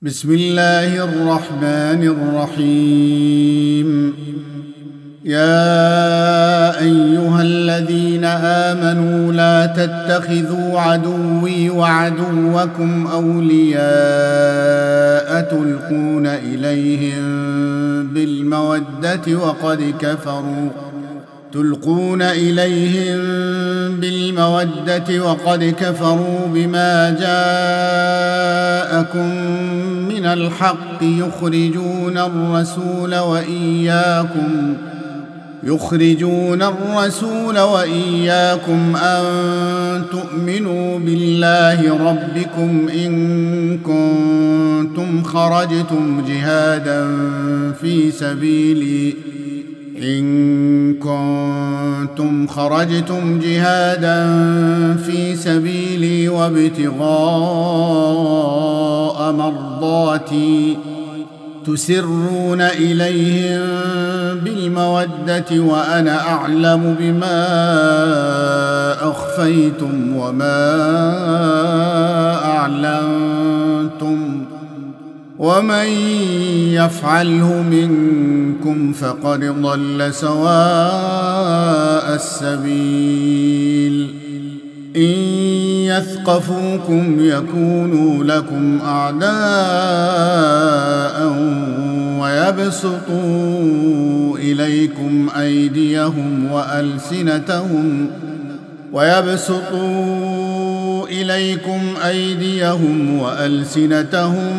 بسم الله الرحمن الرحيم. يا أيها الذين آمنوا لا تتخذوا عدوي وعدوكم أولياء تلقون إليهم بالمودة وقد كفروا بما جاءكم من الحق يخرجون الرسول وإياكم أن تؤمنوا بالله ربكم إن كنتم خرجتم جهادا في سبيلي وابتغاء مرضاتي تسرون إليهم بالمودة وأنا أعلم بما أخفيتم وما أعلنتم ومن يفعله منكم فقد ضل سواء السبيل. إن يثقفوكم يكونوا لكم أعداء ويبسطوا إليكم أيديهم وألسنتهم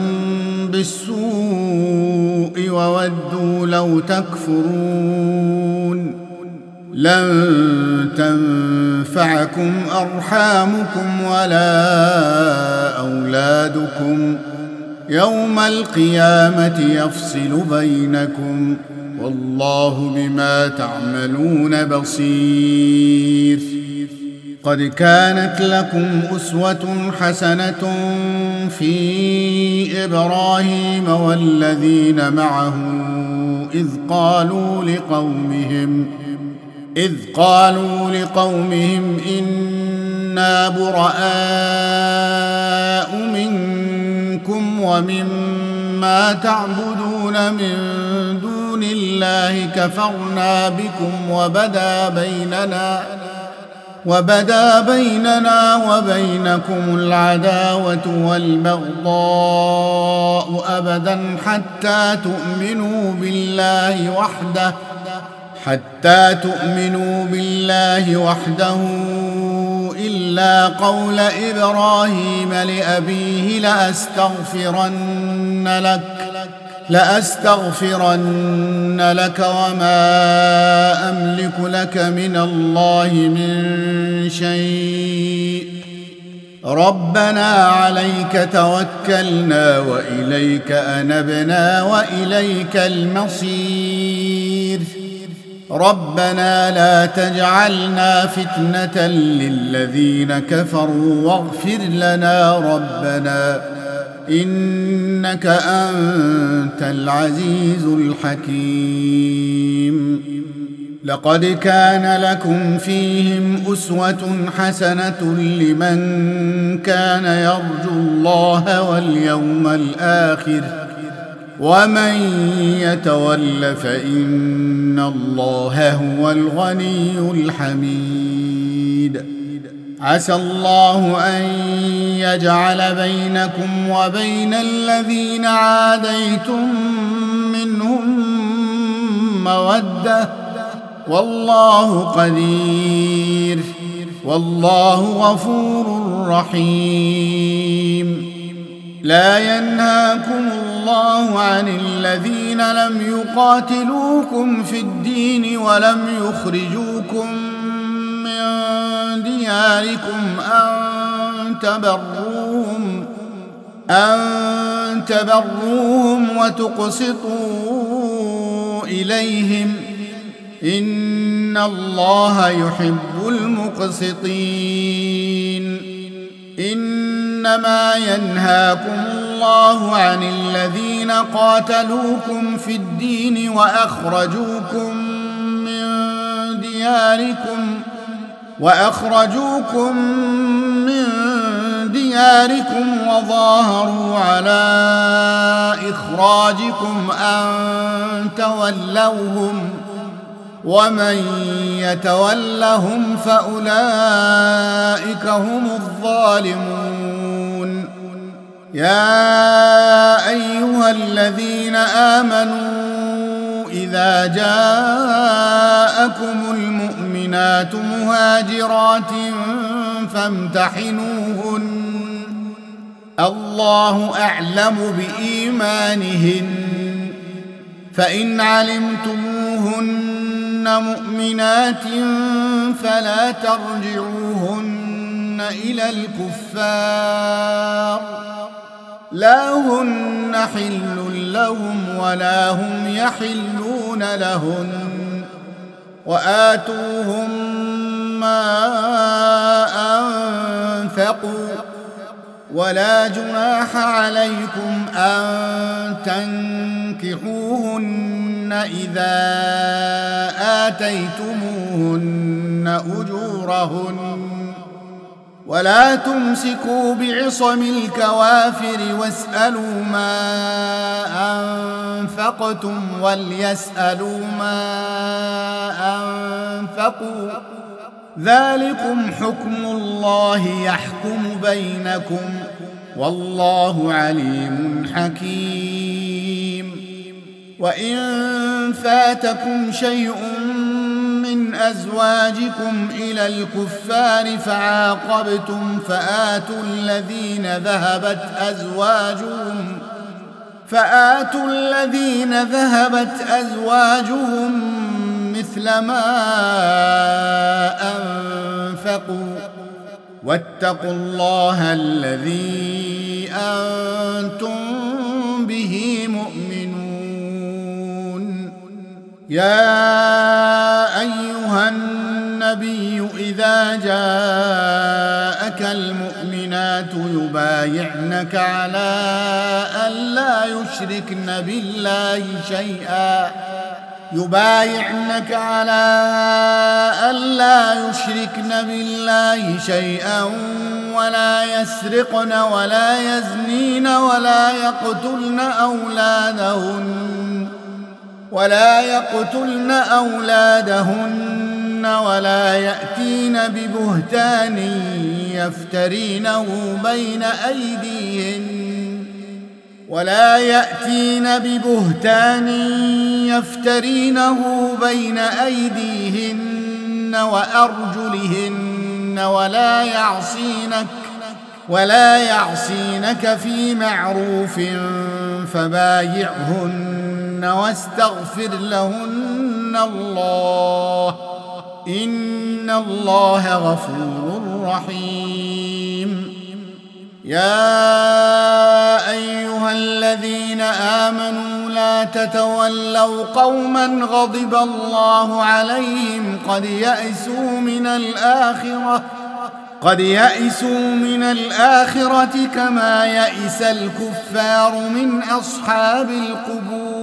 بالسوء وودوا لو تكفرون. لن تنفعكم أرحامكم ولا أولادكم يوم القيامة يفصل بينكم والله بما تعملون بصير. قد كانت لكم أسوة حسنة في إبراهيم والذين معه إذ قالوا لقومهم إنا براء منكم ومما تعبدون من دون الله كفرنا بكم وبدا بيننا وبينكم العداوة والبغضاء أبدا حتى تؤمنوا بالله وحده إلا قول إبراهيم لأبيه لأستغفرن لك وما أملك لك من الله من شيء ربنا عليك توكلنا وإليك أنبنا وإليك المصير. ربنا لا تجعلنا فتنة للذين كفروا واغفر لنا ربنا إنك أنت العزيز الحكيم. لقد كان لكم فيهم أسوة حسنة لمن كان يرجو الله واليوم الآخر ومن يتول فإن الله هو الغني الحميد. عسى الله أن يجعل بينكم وبين الذين عاديتم منهم مودة والله قدير والله غفور رحيم. لا ينهاكم الله عن الذين لم يقاتلوكم في الدين ولم يخرجوكم من دياركم أن تبروهم وتقسطوا إليهم إن الله يحب المقسطين. إنما ينهاكم الله عن الذين قاتلوكم في الدين وأخرجوكم من دياركم وظاهروا على إخراجكم أن تولوهم ومن يتولهم فأولئك هم الظالمون يا أيها الذين آمنوا إذا جاءكم المؤمنات مهاجرات فامتحنوهن الله أعلم بإيمانهن فإن علمتموهن مؤمنات فلا ترجعوهن إلى الكفار لا هن حل لهم ولا هم يحلون لهن وآتوهم ما أنفقوا ولا جناح عليكم أن تنكحوهن إذا آتيتموهن أجورهن ولا تمسكوا بعصم الكوافر واسألوا ما أنفقتم وليسألوا ما أنفقوا ذلكم حكم الله يحكم بينكم والله عليم حكيم وإن فاتكم شيء من أزواجكم إلى الكفار فعاقبتم فآتوا الذين ذهبت أزواجهم مثل ما أنفقوا واتقوا الله الذي أنتم به مؤمنون يا أيها النبي إذا جاءك المؤمنات يبايعنك على ألا يشركن بالله شيئا ولا يسرقن ولا يزنين ولا يقتلن أولادهن ولا يأتين ببهتان يفترينه بين أيديهن وأرجلهن ولا يعصينك في معروف فبايعهن واستغفر لهن الله إن الله غفور رحيم يا أيها الذين آمنوا لا تتولوا قوما غضب الله عليهم قد يئسوا من الآخرة كما يئس الكفار من أصحاب القبور